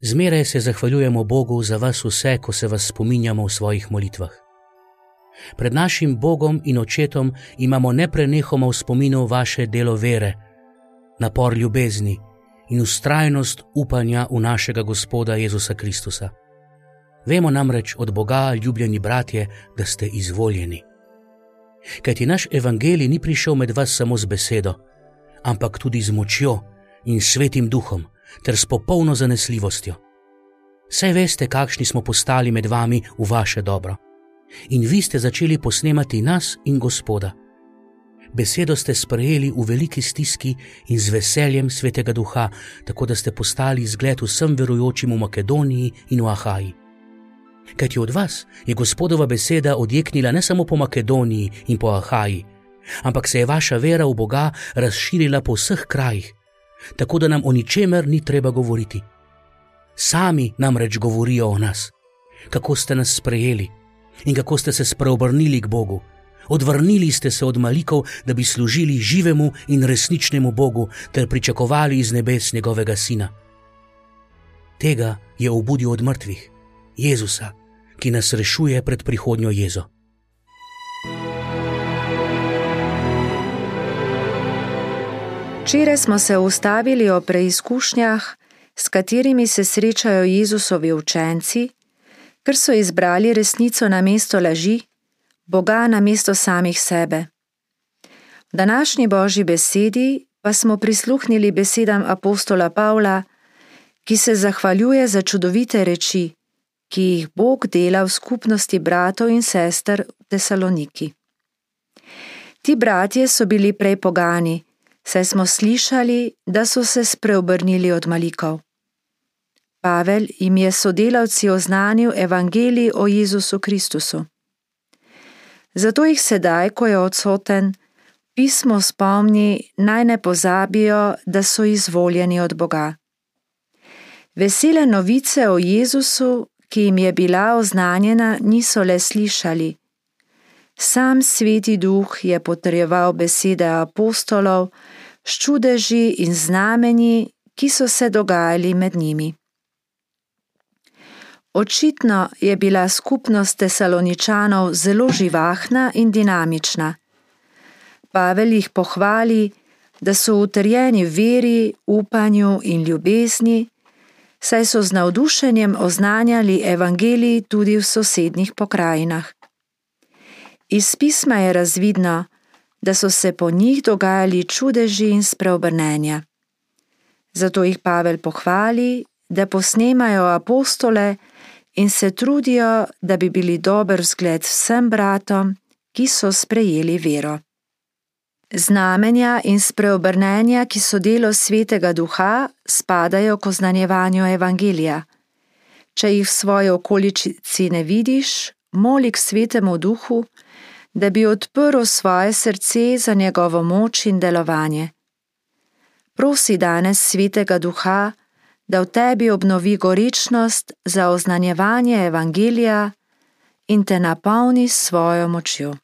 Zmeraj se zahvaljujemo Bogu za vas vse, ko se vas spominjamo v svojih molitvah. Pred našim Bogom in Očetom imamo neprenehoma v spominu vaše delo vere, napor ljubezni in vztrajnost upanja v našega Gospoda Jezusa Kristusa. Vemo namreč od Boga, ljubljeni bratje, da ste izvoljeni. Kajti naš evangelij ni prišel med vas samo z besedo, ampak tudi z močjo in svetim duhom ter s popolno zanesljivostjo. Saj veste, kakšni smo postali med vami v vaše dobro. In vi ste začeli posnemati nas in Gospoda. Besedo ste sprejeli v veliki stiski in z veseljem Svetega Duha, tako da ste postali zgled vsem verujočim v Makedoniji in v Ahaji. Kajti od vas je Gospodova beseda odjeknila ne samo po Makedoniji in po Ahaji, ampak se je vaša vera v Boga razširila po vseh krajih, tako da nam o ničemer ni treba govoriti. Sami namreč govorijo o nas, kako ste nas sprejeli in kako ste se spreobrnili k Bogu. Odvrnili ste se od malikov, da bi služili živemu in resničnemu Bogu ter pričakovali iz nebes njegovega Sina. Tega je obudil od mrtvih, Jezusa, ki nas rešuje pred prihodnjo jezo. Včeraj smo se ustavili o preizkušnjah, s katerimi se srečajo Jezusovi učenci, ker so izbrali resnico namesto laži, Boga namesto samih sebe. V današnji Božji besedi pa smo prisluhnili besedam apostola Pavla, ki se zahvaljuje za čudovite reči, ki jih Bog dela v skupnosti bratov in sester v Tesaloniki. Ti bratje so bili prej pogani, saj smo slišali, da so se spreobrnili od malikov. Pavel jim je sodelavci oznanil evangelij o Jezusu Kristusu. Zato jih sedaj, ko je odsoten, pismo spomni, naj ne pozabijo, da so izvoljeni od Boga. Vesele novice o Jezusu, ki jim je bila oznanjena, niso le slišali. Sam Sveti Duh je potrjeval besede apostolov s čudeži in znamenji, ki so se dogajali med njimi. Očitno je bila skupnost Tesaloničanov zelo živahna in dinamična. Pavel jih pohvali, da so utrjeni v veri, upanju in ljubezni, saj so z navdušenjem oznanjali evangelij tudi v sosednjih pokrajinah. Iz pisma je razvidno, da so se po njih dogajali čudeži in spreobrnenja. Zato jih Pavel pohvali, da posnemajo apostole in se trudijo, da bi bili dober vzgled vsem bratom, ki so sprejeli vero. Znamenja in spreobrnenja, ki so delo Svetega Duha, spadajo k oznanjevanju evangelija. Če jih v svoji okolici ne vidiš, moli k Svetemu Duhu, da bi odprl svoje srce za njegovo moč in delovanje. Prosi danes Svetega Duha, da v tebi obnovi gorečnost za oznanjevanje evangelija in te napolni s svojo močjo.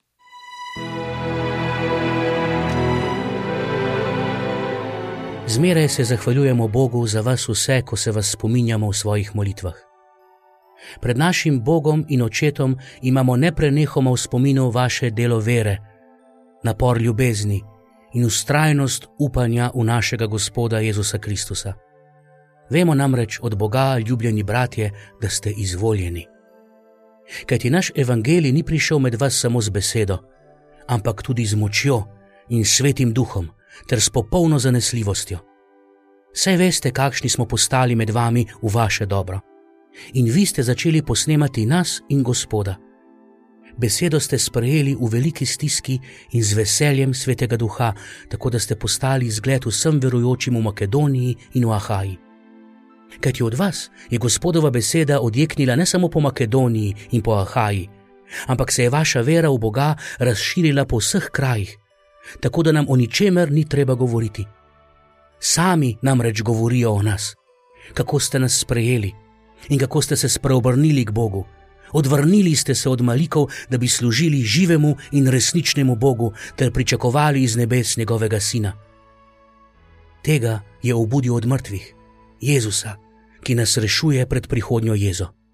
Zmeraj se zahvaljujemo Bogu za vas vse, ko se vas spominjamo v svojih molitvah. Pred našim Bogom in Očetom imamo neprenehoma v spominu vaše delo vere, napor ljubezni in vztrajnost upanja v našega Gospoda Jezusa Kristusa. Vemo namreč od Boga, ljubljeni bratje, da ste izvoljeni. Kajti naš evangelij ni prišel med vas samo z besedo, ampak tudi z močjo in svetim duhom ter s popolno zanesljivostjo. Saj veste, kakšni smo postali med vami v vaše dobro. In vi ste začeli posnemati nas in Gospoda. Besedo ste sprejeli v veliki stiski in z veseljem Svetega Duha, tako da ste postali zgled vsem verujočim v Makedoniji in v Ahaji. Kajti od vas je Gospodova beseda odjeknila ne samo po Makedoniji in po Ahaji, ampak se je vaša vera v Boga razširila po vseh krajih, tako da nam o ničemer ni treba govoriti. Sami namreč govorijo o nas, kako ste nas sprejeli in kako ste se spreobrnili k Bogu. Odvrnili ste se od malikov, da bi služili živemu in resničnemu Bogu ter pričakovali iz nebes njegovega Sina. Tega je obudil od mrtvih, Jezusa, ki nas rešuje pred prihodnjo jezo.